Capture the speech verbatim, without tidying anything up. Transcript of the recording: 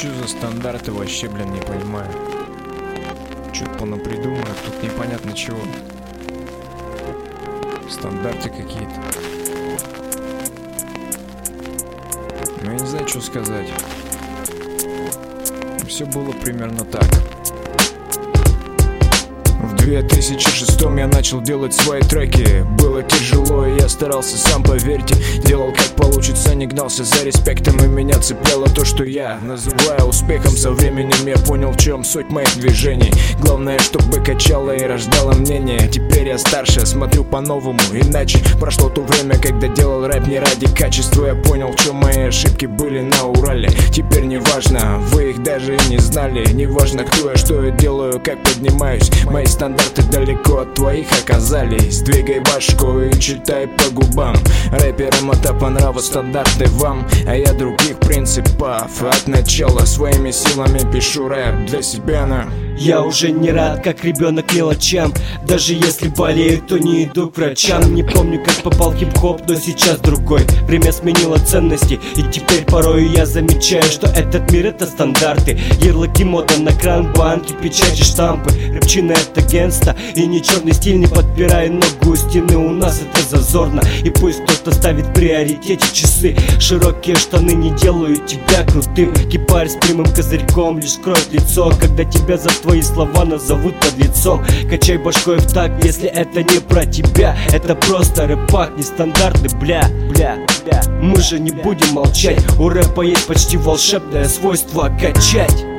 Чё за стандарты вообще, блин, не понимаю. Чё-то понапридумывают, тут непонятно чего. Стандарты какие-то. Ну я не знаю, что сказать. Все было примерно так. В две тысячи шестом я начал делать свои треки. Было тяжело, и я старался, сам поверьте. Делал как получится, не гнался за респектом. И меня цепляло то, что я называю успехом. Со временем я понял, в чем суть моих движений. Главное, чтобы качало и рождало мнение. Теперь я старше, смотрю по-новому, иначе. Прошло то время, когда делал рэп не ради качества. Я понял, в чем мои ошибки были на Урале. Теперь не важно, вы их даже и не знали. Не важно, кто я, что я делаю, как поднимаюсь. Мои стандарты далеко от твоих оказались. Двигай башку и читай по губам. Рэперам это по нраву, стандарты вам. А я других принципов от начала своими силами пишу рэп для себя на... Я уже не рад, как ребенок, мелочам. Даже если болею, то не иду к врачам. Не помню, как попал хип-хоп, но сейчас другой. Время сменило ценности, и теперь порою я замечаю, что этот мир — это стандарты. Ярлыки, мода на кран, банки, печати, штампы. Рэпчина — это генста, и не черный стиль, не подпирай ногу у стены. У нас это зазорно, и пусть кто-то ставит в приоритете часы. Широкие штаны не делают тебя крутым. Кипарь с прямым козырьком лишь скроет лицо, когда тебя за твои слова назовут под лицом. Качай башкой в такт, если это не про тебя. Это просто рэпак, нестандартный, бля, бля, бля. Мы же не будем молчать, у рэпа есть почти волшебное свойство качать.